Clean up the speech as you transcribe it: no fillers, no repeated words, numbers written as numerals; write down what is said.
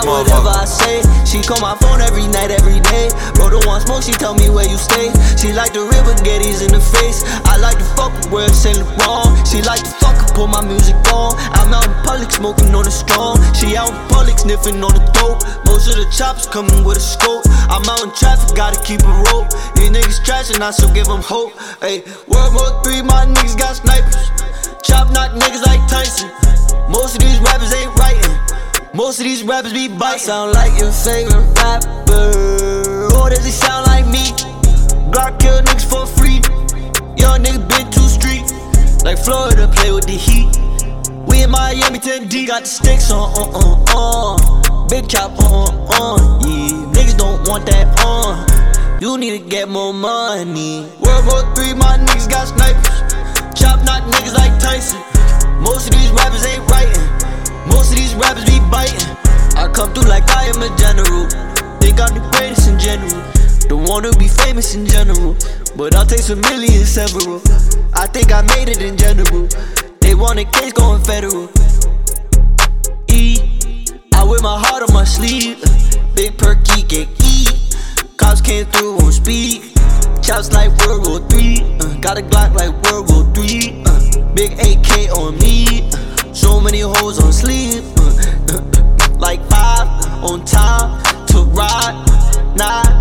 this whatever I motherfucker. say. She call my phone every night, every day. Bro, don't want smoke, she tell me where you stay. She like the river, Getty's in the face. I like to fuck with where it's Saint Laurent. She like to fuck and put my music on. I'm out in public smoking on the strong. She out in public sniffing on the dope. Most of the choppers coming with a scope. I'm out in traffic, gotta keep a rope. These niggas trash and I still give them hope. Hey, World War III, my niggas got snipers. Chop knock niggas like Tyson. Most of these rappers ain't writing. Most of these rappers be biting. Sound like your favorite rapper. Or does it sound like me? Glock kill niggas for free. Young nigga been too street. Like Florida, play with the heat. We in Miami 10 deep. Got the sticks on. Big chop yeah. Niggas don't want that on. You need to get more money. World War III, my niggas got snipers. Chop knock niggas like Tyson. Most of these rappers ain't writing. Most of these rappers be biting. I come through like I am a general. Think I'm the greatest in general. Don't wanna be famous in general, but I'll take some millions several. I think I made it in general. They want a case going federal. I wear my heart on my sleeve. Big perky get E. Cops came through on speed. Chops like World War III. Got a Glock like World War III. Big AK on me. So many hoes on sleep. Like 5 on time to ride. Nah.